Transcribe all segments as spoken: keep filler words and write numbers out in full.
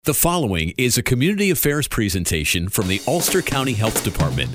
The following is a community affairs presentation from the Ulster County Health Department.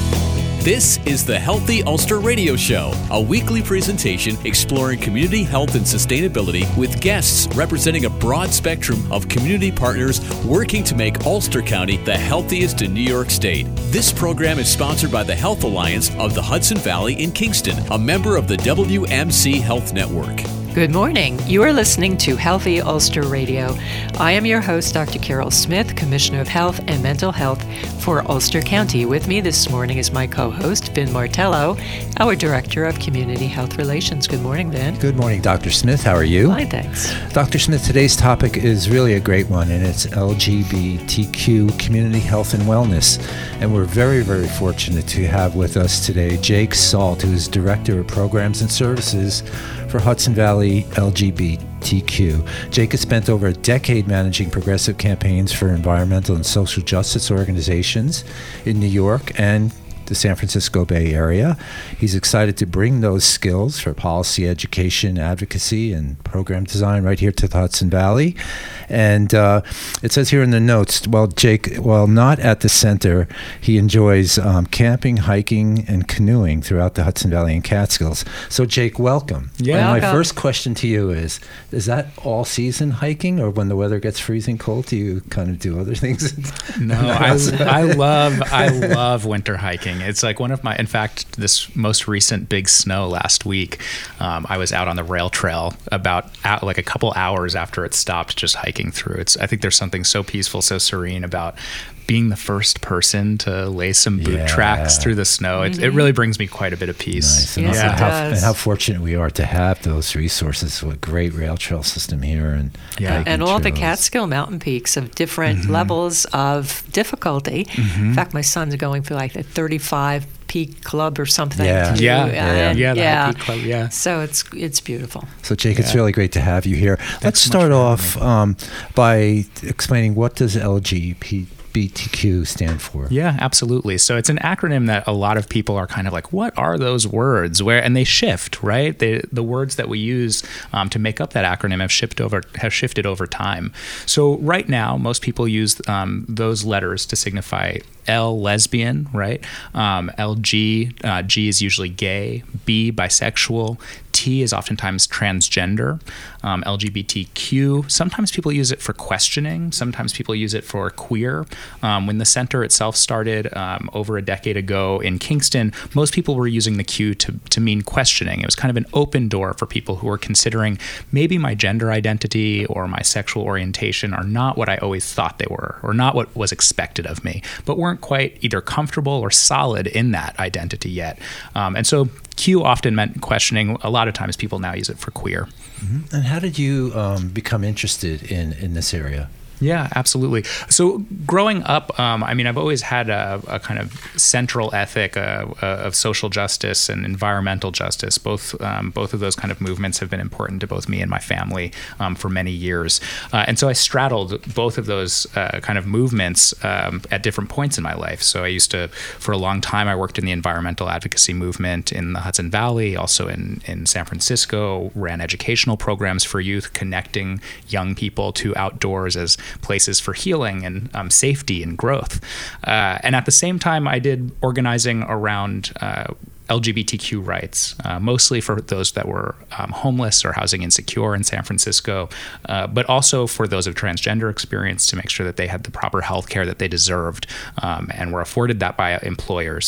This is the Healthy Ulster Radio Show, a weekly presentation exploring community health and sustainability with guests representing a broad spectrum of community partners working to make Ulster County the healthiest in New York State. This program is sponsored by the Health Alliance of the Hudson Valley in Kingston, a member of the W M C Health Network. Good morning. You are listening to Healthy Ulster Radio. I am your host, Doctor Carol Smith, Commissioner of Health and Mental Health for Ulster County. With me this morning is my co-host, Vin Martello, our Director of Community Health Relations. Good morning, Vin. Good morning, Doctor Smith. How are you? Fine, thanks. Doctor Smith, today's topic is really a great one, and it's L G B T Q, community health and wellness. And we're very, very fortunate to have with us today Jake Salt, who is Director of Programs and Services for Hudson Valley L G B T Q. Jake has spent over a decade managing progressive campaigns for environmental and social justice organizations in New York and the San Francisco Bay Area. He's excited to bring those skills for policy, education, advocacy, and program design right here to the Hudson Valley. And uh, it says here in the notes, well, Jake, while not at the center, he enjoys um, camping, hiking, and canoeing throughout the Hudson Valley and Catskills. So, Jake, welcome. Yeah. And my Welcome. first question to you is, is that all season hiking, or when the weather gets freezing cold, do you kind of do other things? No, I, I love I love winter hiking. It's like one of my, in fact, this most recent big snow last week, um, I was out on the rail trail about out, like a couple hours after it stopped, just hiking through. It's I think there's something so peaceful, so serene about being the first person to lay some boot Yeah. tracks through the snow. It, it really brings me quite a bit of peace. Nice. And, Yes, also it how, does. and how fortunate we are to have those resources with a great rail trail system here. And Yeah. hiking And all the trails. Catskill mountain peaks of different Mm-hmm. levels of difficulty. In fact, my son's going for like the thirty-five peak club or something. Yeah. to- Yeah, and- yeah, the yeah. High Peak Club, yeah. So it's it's beautiful. So, Jake, it's Yeah. really great to have you here. Let's so much start for off um, by explaining, what does L G B T Q stand for? Yeah, absolutely. So it's an acronym that a lot of people are kind of like, what are those words? Where and they shift, right? They, the words that we use um, to make up that acronym have shifted over have shifted over time. So right now, most people use um, those letters to signify L, lesbian, right? Um, L G, uh, G is usually gay. B, bisexual. T is oftentimes transgender. Um, L G B T Q, sometimes people use it for questioning. Sometimes people use it for queer. Um, when the center itself started um, over a decade ago in Kingston, most people were using the Q to, to mean questioning. It was kind of an open door for people who were considering, maybe my gender identity or my sexual orientation are not what I always thought they were, or not what was expected of me, but weren't quite either comfortable or solid in that identity yet. Um, and so Q often meant questioning. A lot of times people now use it for queer. Mm-hmm. And how did you um, become interested in, in this area? Yeah, absolutely. So growing up, um, I mean, I've always had a, a kind of central ethic uh, uh, of social justice and environmental justice. Both um, both of those kind of movements have been important to both me and my family um, for many years. Uh, and so I straddled both of those uh, kind of movements um, at different points in my life. So I used to, for a long time, I worked in the environmental advocacy movement in the Hudson Valley, also in, in San Francisco, ran educational programs for youth, connecting young people to outdoors as places for healing and um, safety and growth. Uh, and at the same time, I did organizing around uh, L G B T Q rights, uh, mostly for those that were um, homeless or housing insecure in San Francisco, uh, but also for those of transgender experience to make sure that they had the proper health care that they deserved um, and were afforded that by employers.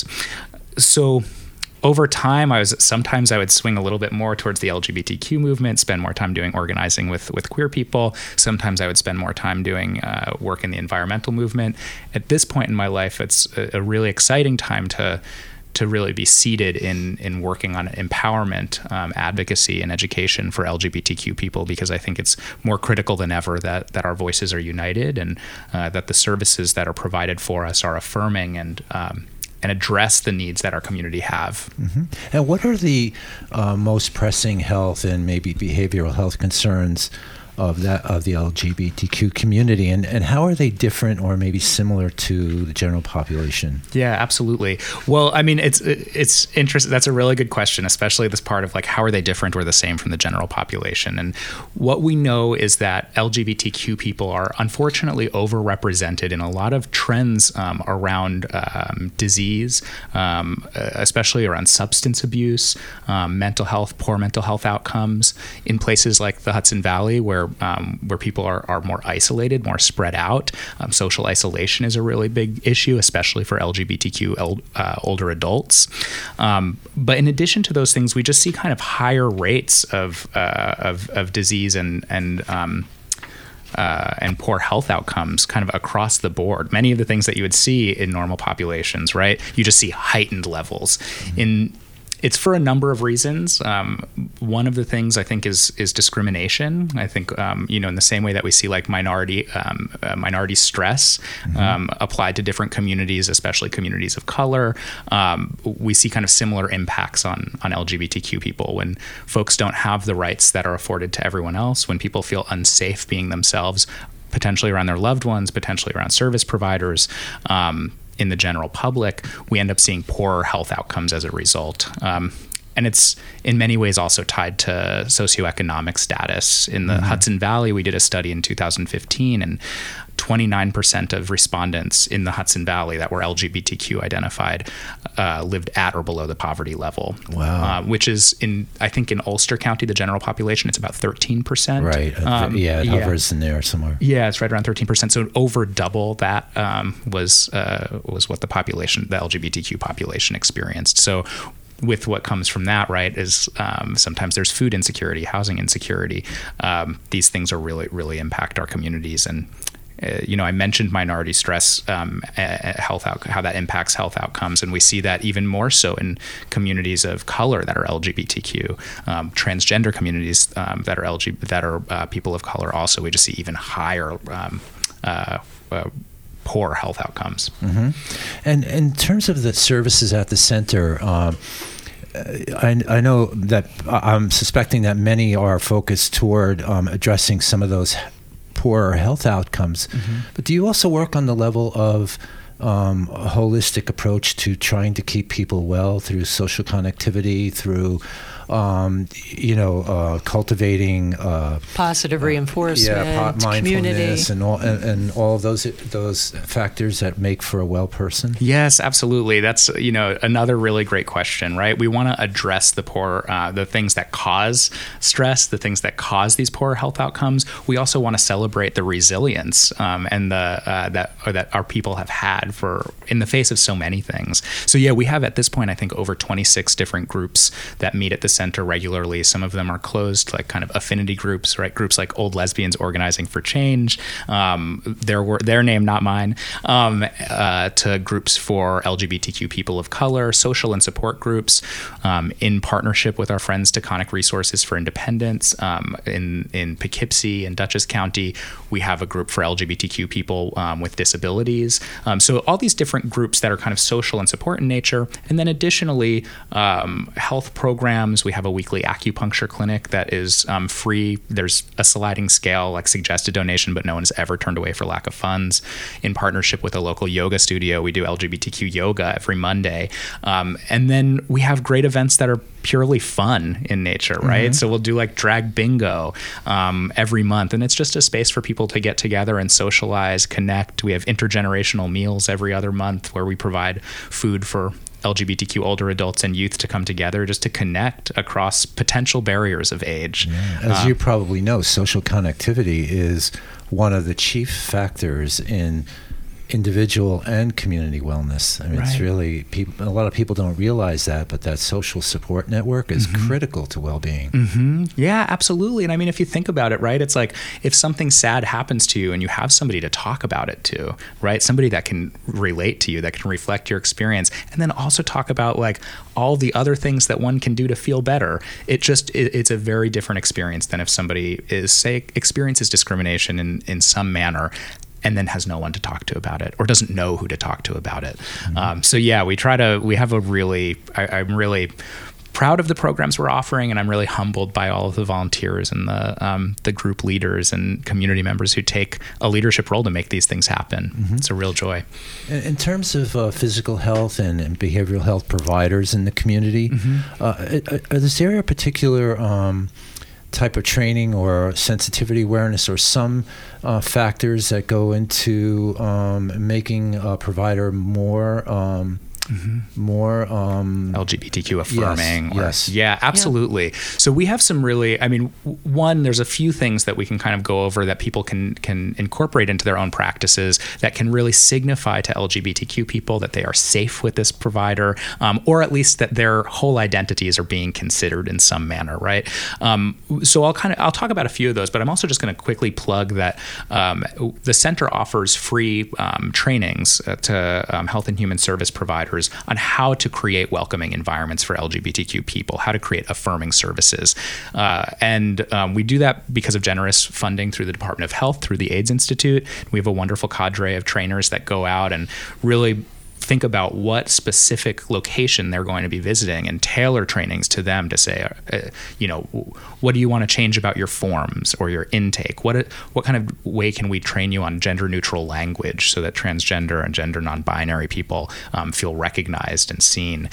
So over time, I was sometimes I would swing a little bit more towards the L G B T Q movement, spend more time doing organizing with, with queer people. Sometimes I would spend more time doing uh, work in the environmental movement. At this point in my life, it's a, a really exciting time to to really be seated in in working on empowerment, um, advocacy, and education for L G B T Q people, because I think it's more critical than ever that that our voices are united and uh, that the services that are provided for us are affirming and um, and address the needs that our community have. Mm-hmm. And what are the uh, most pressing health and maybe behavioral health concerns of that of the L G B T Q community, and, and how are they different or maybe similar to the general population? Yeah, absolutely. Well, I mean, it's it's interesting. That's a really good question, especially this part of like how are they different or the same from the general population? And what we know is that L G B T Q people are unfortunately overrepresented in a lot of trends um, around um, disease, um, especially around substance abuse, um, mental health, poor mental health outcomes in places like the Hudson Valley, where um, where people are, are more isolated, more spread out. Um, social isolation is a really big issue, especially for L G B T Q uh, older adults. Um, but in addition to those things, we just see kind of higher rates of uh, of, of disease and and um, Uh, and poor health outcomes kind of across the board. Many of the things that you would see in normal populations, right? You just see heightened levels. Mm-hmm. In It's for a number of reasons. Um, one of the things I think is is discrimination. I think um, you know, in the same way that we see like minority um, uh, minority stress mm-hmm. um, applied to different communities, especially communities of color, um, we see kind of similar impacts on on L G B T Q people when folks don't have the rights that are afforded to everyone else. When people feel unsafe being themselves, potentially around their loved ones, potentially around service providers. Um, in the general public, we end up seeing poorer health outcomes as a result. Um, and it's in many ways also tied to socioeconomic status. In the mm-hmm. Hudson Valley, we did a study in two thousand fifteen, and twenty-nine percent of respondents in the Hudson Valley that were L G B T Q identified uh, lived at or below the poverty level. Wow. Uh, which is, in I think in Ulster County, the general population, it's about thirteen percent. Right. Um, yeah, it hovers yeah. in there somewhere. Yeah, it's right around thirteen percent. So over double that um, was uh, was what the population, the L G B T Q population experienced. So with what comes from that, right, is um, sometimes there's food insecurity, housing insecurity. Um, these things are really, really impact our communities. And Uh, you know, I mentioned minority stress, um, uh, health out- how that impacts health outcomes, and we see that even more so in communities of color that are L G B T Q, um, transgender communities um, that are L G that are uh, people of color. Also, we just see even higher um, uh, uh, poor health outcomes. Mm-hmm. And in terms of the services at the center. Um, I, I know that I'm suspecting that many are focused toward um, addressing some of those poorer health outcomes. Mm-hmm. But do you also work on the level of um, a holistic approach to trying to keep people well through social connectivity, through um, you know, uh, cultivating uh, positive reinforcement, uh, yeah, po- mindfulness, community, and all and, and all of those those factors that make for a well person? Yes, absolutely. That's you know another really great question, right? We want to address the poor, uh, the things that cause stress, the things that cause these poor health outcomes. We also want to celebrate the resilience um, and the uh, that or that our people have had for in the face of so many things. So yeah, we have at this point I think over twenty-six different groups that meet at the center regularly. Some of them are closed, like kind of affinity groups, right? Groups like Old Lesbians Organizing for Change, um, their their name, not mine, um, uh, to groups for L G B T Q people of color, social and support groups, um, in partnership with our friends Taconic Resources for Independence. Um, in in Poughkeepsie and Dutchess County, we have a group for L G B T Q people um, with disabilities. Um, so all these different groups that are kind of social and support in nature, and then additionally um, health programs. We have a weekly acupuncture clinic that is um, free. There's a sliding scale, like suggested donation, but no one's ever turned away for lack of funds. In partnership with a local yoga studio, we do L G B T Q yoga every Monday. Um, and then we have great events that are purely fun in nature, right? Mm-hmm. So we'll do like drag bingo um, every month. And it's just a space for people to get together and socialize, connect. We have intergenerational meals every other month where we provide food for L G B T Q older adults and youth to come together just to connect across potential barriers of age. Yeah. As uh, you probably know, social connectivity is one of the chief factors in individual and community wellness. I mean, right. It's really, people, a lot of people don't realize that, but that social support network is mm-hmm. critical to well-being. Mm-hmm. Yeah, absolutely. And I mean, if you think about it, right, it's like if something sad happens to you and you have somebody to talk about it to, right, somebody that can relate to you, that can reflect your experience, and then also talk about like all the other things that one can do to feel better. It just, it, it's a very different experience than if somebody is, say, experiences discrimination in, in some manner and then has no one to talk to about it or doesn't know who to talk to about it. Mm-hmm. Um, so yeah, we try to, we have a really, I, I'm really proud of the programs we're offering, and I'm really humbled by all of the volunteers and the um, the group leaders and community members who take a leadership role to make these things happen. Mm-hmm. It's a real joy. In, in terms of uh, physical health and, and behavioral health providers in the community, mm-hmm. uh, are, is there a particular um, type of training or sensitivity awareness or some uh, factors that go into um, making a provider more um, Mm-hmm. more um, L G B T Q affirming? Yes, or, yes. Yeah, absolutely. Yeah. So we have some really, I mean, one, there's a few things that we can kind of go over that people can can incorporate into their own practices that can really signify to L G B T Q people that they are safe with this provider, um, or at least that their whole identities are being considered in some manner, right? Um, so I'll kind of, I'll talk about a few of those, but I'm also just going to quickly plug that um, the center offers free um, trainings to um, health and human service providers on how to create welcoming environments for L G B T Q people, how to create affirming services. Uh, and um, we do that because of generous funding through the Department of Health, through the AIDS Institute. We have a wonderful cadre of trainers that go out and really think about what specific location they're going to be visiting and tailor trainings to them to say, uh, you know, what do you want to change about your forms or your intake? What what kind of way can we train you on gender neutral language so that transgender and gender non-binary people um, feel recognized and seen?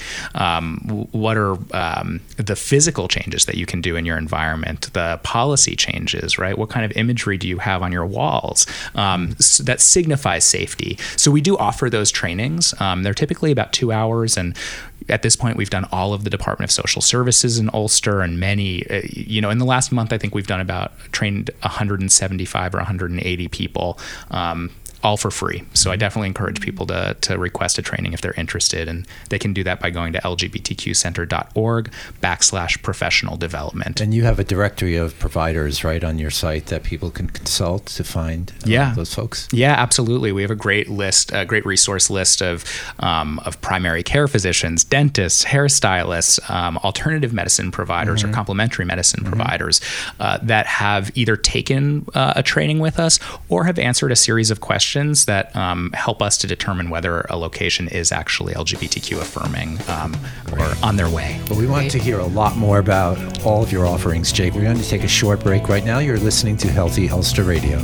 Um, what are um, the physical changes that you can do in your environment? The policy changes, right? What kind of imagery do you have on your walls um, that signifies safety? So we do offer those trainings. Um, they're typically about two hours, and at this point, we've done all of the Department of Social Services in Ulster, and many, uh, you know, in the last month, I think we've done about trained one hundred seventy-five or one hundred eighty people, um, all for free. So I definitely encourage people to to request a training if they're interested, and they can do that by going to lgbtqcenter.org backslash professional development. And you have a directory of providers, right, on your site that people can consult to find uh, yeah. those folks? Yeah, absolutely. We have a great list, a great resource list of um, of primary care physicians, dentists, hairstylists, um, alternative medicine providers, mm-hmm. or complementary medicine mm-hmm. providers uh, that have either taken uh, a training with us or have answered a series of questions that um, help us to determine whether a location is actually L G B T Q affirming um, or on their way. Well, we want to hear a lot more about all of your offerings, Jake. We're going to take a short break right now. You're listening to Healthy Ulster Radio.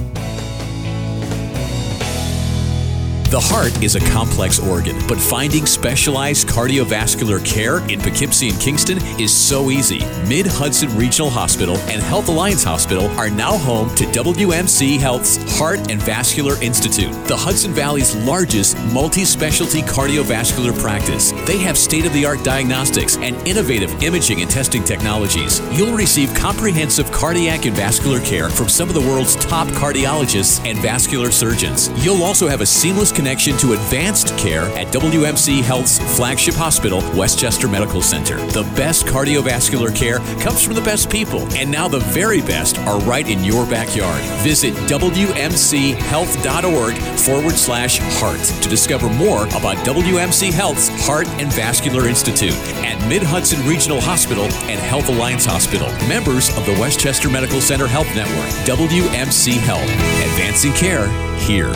The heart is a complex organ, but finding specialized cardiovascular care in Poughkeepsie and Kingston is so easy. Mid-Hudson Regional Hospital and Health Alliance Hospital are now home to W M C Health's Heart and Vascular Institute, the Hudson Valley's largest multi-specialty cardiovascular practice. They have state-of-the-art diagnostics and innovative imaging and testing technologies. You'll receive comprehensive cardiac and vascular care from some of the world's top cardiologists and vascular surgeons. You'll also have a seamless connection to advanced care at W M C Health's flagship hospital, Westchester Medical Center. The best cardiovascular care comes from the best people, and now the very best are right in your backyard. Visit wmchealth.org forward slash heart to discover more about W M C Health's Heart and Vascular Institute at Mid-Hudson Regional Hospital and Health Alliance Hospital, members of the Westchester Medical Center Health Network. W M C Health, advancing care here.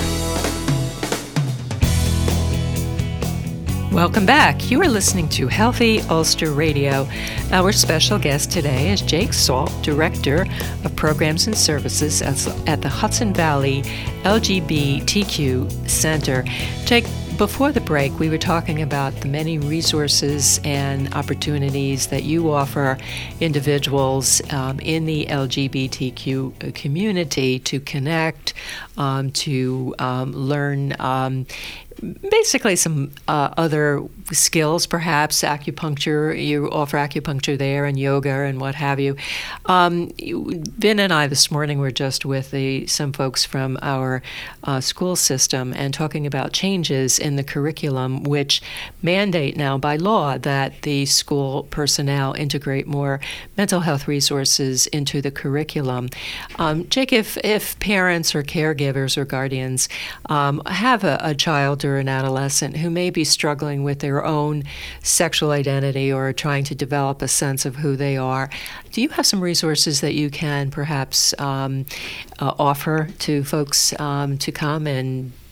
Welcome back. You are listening to Healthy Ulster Radio. Our special guest today is Jake Salt, Director of Programs and Services at the Hudson Valley L G B T Q Center. Jake, before the break, we were talking about the many resources and opportunities that you offer individuals um, in the L G B T Q community to connect, um, to um, learn um, basically some uh, other skills, perhaps acupuncture. You offer acupuncture there and yoga and what have you. Um, Vin and I this morning were just with the, some folks from our uh, school system and talking about changes in the curriculum which mandate now by law that the school personnel integrate more mental health resources into the curriculum. Um, Jake, if, if parents or caregivers or guardians um, have a, a child or an adolescent who may be struggling with their own sexual identity or trying to develop a sense of who they are, do you have some resources that you can perhaps um, uh, offer to folks um, to come and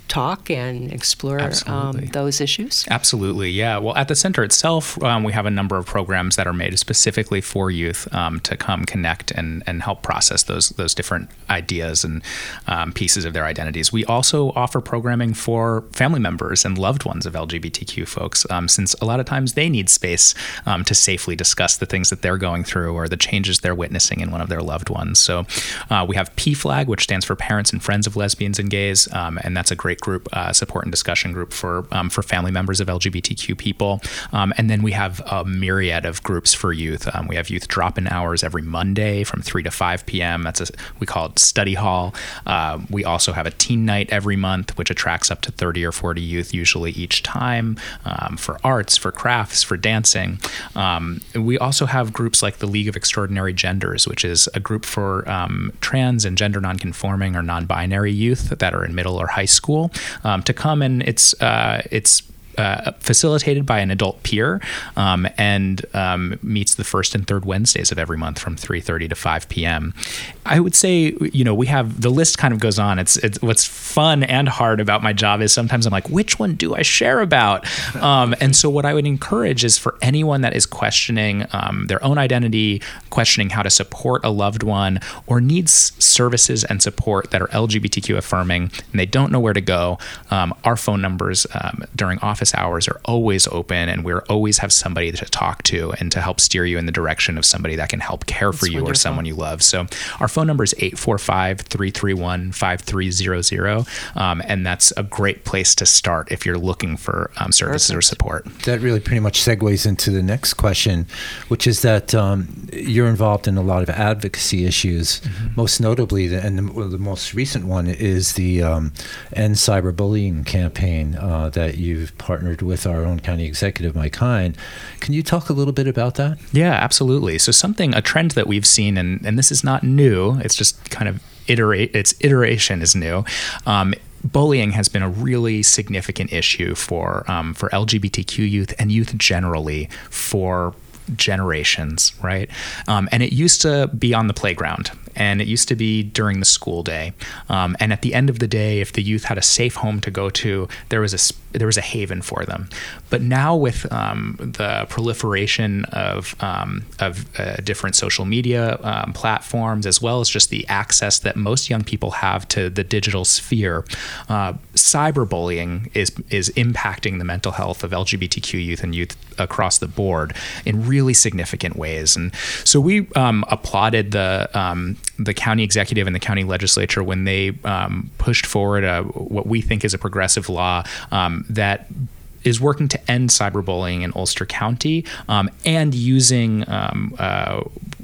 talk and explore um, those issues? Absolutely, yeah. Well, at the center itself, um, we have a number of programs that are made specifically for youth um, to come connect and, and help process those those different ideas and um, pieces of their identities. We also offer programming for family members and loved ones of L G B T Q folks, um, since a lot of times they need space um, to safely discuss the things that they're going through or the changes they're witnessing in one of their loved ones. So uh, we have P FLAG, which stands for Parents and Friends of Lesbians and Gays, um, and that's a great group, uh, support and discussion group for um, for family members of L G B T Q people. Um, and then we have a myriad of groups for youth. Um, we have youth drop-in hours every Monday from three to five p.m. That's a, we call it study hall. Uh, we also have a teen night every month, which attracts up to thirty or forty youth usually each time, um, for arts, for crafts, for dancing. Um, we also have groups like the League of Extraordinary Genders, which is a group for um, trans and gender nonconforming or non-binary youth that are in middle or high school um, to come, and it's uh, it's Uh, facilitated by an adult peer um, and um, meets the first and third Wednesdays of every month from three thirty to five p.m. I would say, you know, we have, the list kind of goes on. It's, it's what's fun and hard about my job is sometimes I'm like, which one do I share about? Um, and so what I would encourage is for anyone that is questioning um, their own identity, questioning how to support a loved one, or needs services and support that are L G B T Q affirming, and they don't know where to go, um, our phone numbers um, during office hours are always open, and we always have somebody to talk to and to help steer you in the direction of somebody that can help care for That's you wonderful. or someone you love. So our phone number is eight four five, three three one, five three zero zero, um, and that's a great place to start if you're looking for um, services Perfect. Or support. That really pretty much segues into the next question, which is that um, you're involved in a lot of advocacy issues, mm-hmm. most notably, the, and the, well, the most recent one is the um, End Cyberbullying campaign uh, that you've partnered with our own county executive, Mike Hein. Can you talk a little bit about that? Yeah, absolutely. So something, a trend that we've seen, and, and this is not new, it's just kind of iterate, its iteration is new. Um, Bullying has been a really significant issue for um, for L G B T Q youth and youth generally for generations, right? Um, and it used to be on the playground, and it used to be during the school day. Um, and at the end of the day, if the youth had a safe home to go to, there was a there was a haven for them. But now with um, the proliferation of um, of uh, different social media um, platforms, as well as just the access that most young people have to the digital sphere, uh, cyberbullying is is impacting the mental health of L G B T Q youth and youth across the board in really significant ways. And so we um, applauded the um, the county executive and the county legislature when they um, pushed forward a, what we think is a progressive law um, that is working to end cyberbullying in Ulster County um, and using um, uh,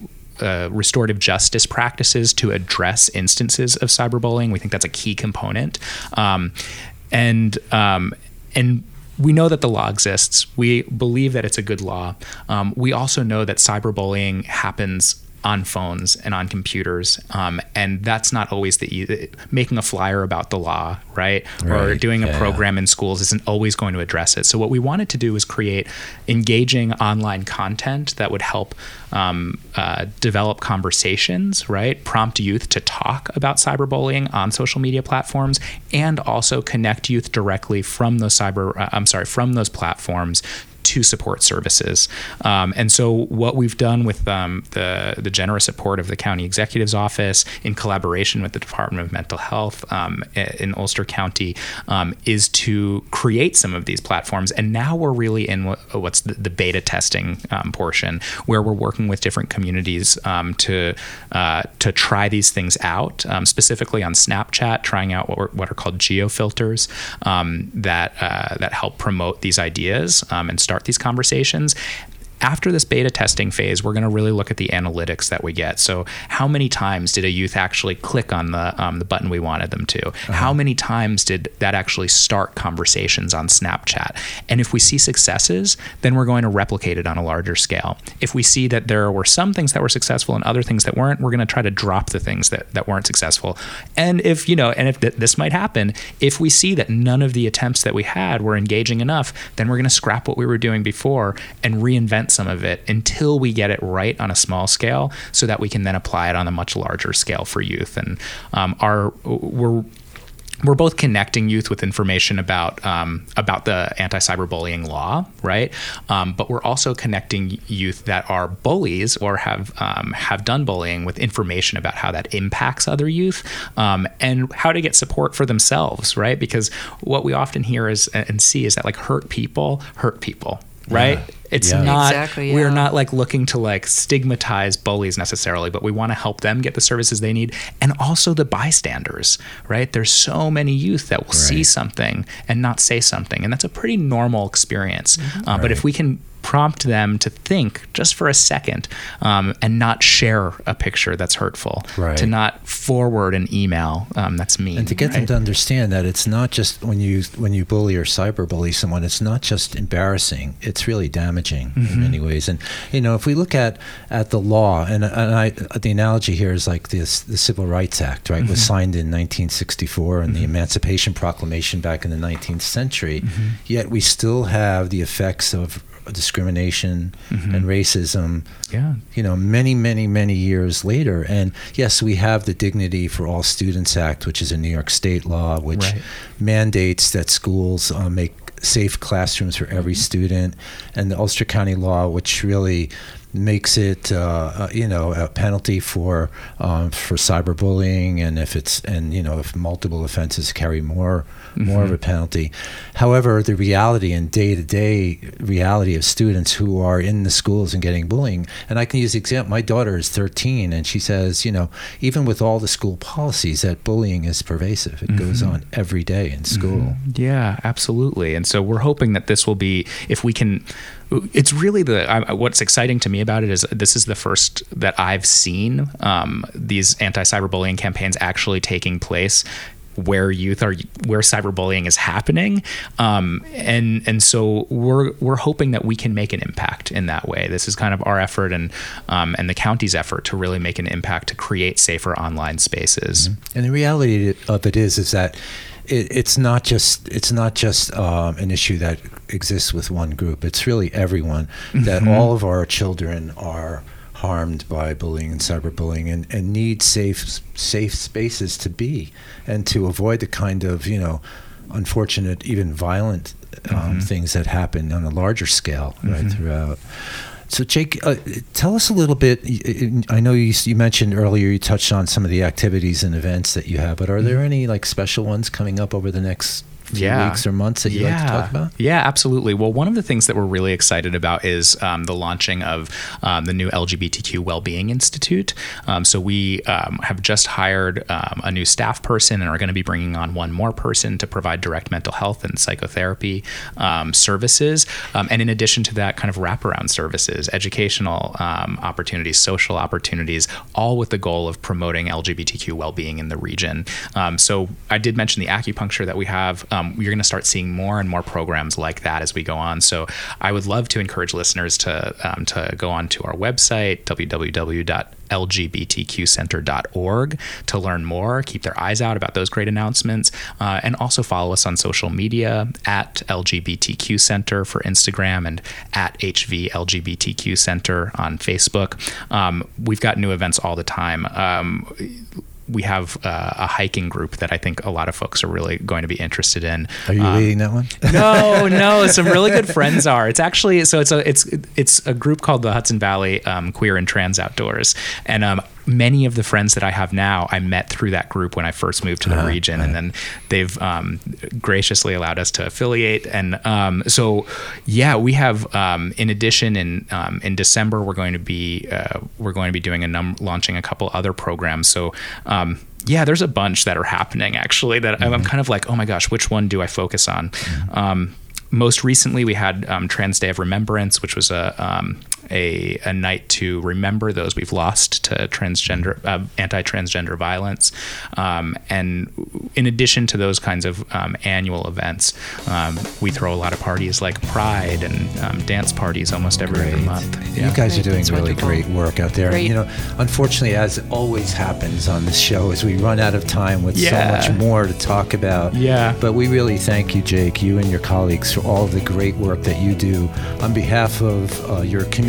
Uh, restorative justice practices to address instances of cyberbullying. We think that's a key component. Um, and um, and we know that the law exists. We believe that it's a good law. Um, we also know that cyberbullying happens on phones and on computers, um, and that's not always the e- making a flyer about the law, right? right or doing a yeah. program in schools isn't always going to address it. So what we wanted to do was create engaging online content that would help um, uh, develop conversations, right? Prompt youth to talk about cyberbullying on social media platforms, and also connect youth directly from those cyber, uh, I'm sorry, from those platforms to support services. Um, and so what we've done with um, the, the generous support of the county executive's office in collaboration with the Department of Mental Health um, in Ulster County um, is to create some of these platforms. And now we're really in what, what's the, the beta testing um, portion, where we're working with different communities um, to uh, to try these things out, um, specifically on Snapchat, trying out what, what are called geofilters um, that, uh, that help promote these ideas um, and start these conversations. After this beta testing phase, we're going to really look at the analytics that we get. So how many times did a youth actually click on the um, the button we wanted them to? Uh-huh. How many times did that actually start conversations on Snapchat? And if we see successes, then we're going to replicate it on a larger scale. If we see that there were some things that were successful and other things that weren't, we're going to try to drop the things that, that weren't successful. And if, you know, and if th- this might happen, if we see that none of the attempts that we had were engaging enough, then we're going to scrap what we were doing before and reinvent some of it until we get it right on a small scale, so that we can then apply it on a much larger scale for youth. And um, our we're we're both connecting youth with information about um, about the anti-cyberbullying law, right? Um, but we're also connecting youth that are bullies or have um, have done bullying with information about how that impacts other youth um, and how to get support for themselves, right? Because what we often hear is and see is that like hurt people hurt people, right? Yeah. It's yeah. not, exactly, yeah. we're not like looking to like stigmatize bullies necessarily, but we want to help them get the services they need. And also the bystanders, right? There's so many youth that will right. see something and not say something. And that's a pretty normal experience. Mm-hmm. Uh, right. But if we can prompt them to think just for a second um, and not share a picture that's hurtful, right. to not forward an email um, that's mean. And to get right? them to understand that it's not just when you when you bully or cyberbully someone, it's not just embarrassing, it's really damaging mm-hmm. in many ways. And, you know, if we look at, at the law, and, and I, the analogy here is like this, the Civil Rights Act, right, mm-hmm. was signed in nineteen sixty-four and mm-hmm. the Emancipation Proclamation back in the nineteenth century, mm-hmm. yet we still have the effects of discrimination mm-hmm. and racism, yeah. you know, many, many, many years later. And yes, we have the Dignity for All Students Act, which is a New York State law, which right. mandates that schools uh, make safe classrooms for every mm-hmm. student, and the Ulster County law, which really makes it, uh, uh, you know, a penalty for um, for cyberbullying, and if it's and you know if multiple offenses carry more mm-hmm. more of a penalty. However, the reality and day-to-day reality of students who are in the schools and getting bullying, and I can use the example. My daughter is thirteen, and she says, you know, even with all the school policies, that bullying is pervasive. It mm-hmm. goes on every day in school. Mm-hmm. Yeah, absolutely. And so we're hoping that this will be, if we can. It's really the uh, what's exciting to me about it is this is the first that I've seen um, these anti-cyberbullying campaigns actually taking place where youth are, where cyberbullying is happening, um, and and so we're we're hoping that we can make an impact in that way. This is kind of our effort and um, and the county's effort to really make an impact to create safer online spaces. Mm-hmm. And the reality of it is is that. It, it's not just it's not just um, an issue that exists with one group. It's really everyone. Mm-hmm. That all of our children are harmed by bullying and cyberbullying, and, and need safe safe spaces to be, and to avoid the kind of you know unfortunate, even violent um, mm-hmm. things that happen on a larger scale mm-hmm. right throughout. So, Jake, uh, tell us a little bit. I know you, you mentioned earlier, you touched on some of the activities and events that you have, but are there any like special ones coming up over the next few yeah. weeks or months that you'd yeah. like to talk about? Yeah, absolutely. Well, one of the things that we're really excited about is um, the launching of um, the new L G B T Q Wellbeing Institute. Um, so we um, have just hired um, a new staff person and are going to be bringing on one more person to provide direct mental health and psychotherapy um, services. Um, and in addition to that, kind of wraparound services, educational um, opportunities, social opportunities, all with the goal of promoting L G B T Q well-being in the region. Um, so I did mention the acupuncture that we have. Um, you're going to start seeing more and more programs like that as we go on. So I would love to encourage listeners to um, to go on to our website, w w w dot l g b t q center dot org, to learn more, keep their eyes out about those great announcements, uh, and also follow us on social media at L G B T Q Center for Instagram and at H V L G B T Q Center on Facebook. Um, we've got new events all the time. Um, we have uh, a hiking group that I think a lot of folks are really going to be interested in. Are you um, leading that one? no, no. Some really good friends are. It's actually so it's a it's it's a group called the Hudson Valley um, Queer and Trans Outdoors, and um, many of the friends that I have now, I met through that group when I first moved to the uh-huh, region, right. and then they've um, graciously allowed us to affiliate. And um, so, yeah, we have. Um, in addition, in um, in December, we're going to be uh, we're going to be doing a num- launching a couple other programs. So. Um, yeah, there's a bunch that are happening actually that mm-hmm. I'm kind of like, oh my gosh, which one do I focus on? Mm-hmm. Um, most recently, we had um, Trans Day of Remembrance, which was a um, a, a night to remember those we've lost to transgender, uh, anti-transgender violence. Um, and in addition to those kinds of um, annual events, um, we throw a lot of parties like Pride and um, dance parties almost every great. other month. Yeah. You guys are doing That's really wonderful. great work out there. Great. You know, unfortunately, as always happens on this show, is we run out of time with yeah. so much more to talk about. Yeah. But we really thank you, Jake, you and your colleagues, for all of the great work that you do on behalf of uh, your community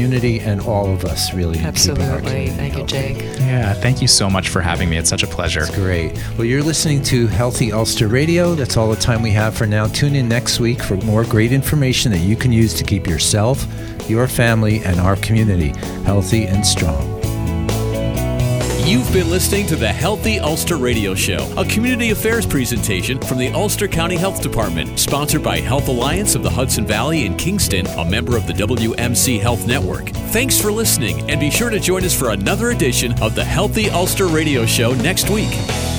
community and all of us, really. Absolutely. Thank you, Jake. Yeah, thank you so much for having me. It's such a pleasure. That's great. Well, you're listening to Healthy Ulster Radio. That's all the time we have for now. Tune in next week for more great information that you can use to keep yourself, your family, and our community healthy and strong. You've been listening to the Healthy Ulster Radio Show, a community affairs presentation from the Ulster County Health Department, sponsored by Health Alliance of the Hudson Valley in Kingston, a member of the W M C Health Network. Thanks for listening, and be sure to join us for another edition of the Healthy Ulster Radio Show next week.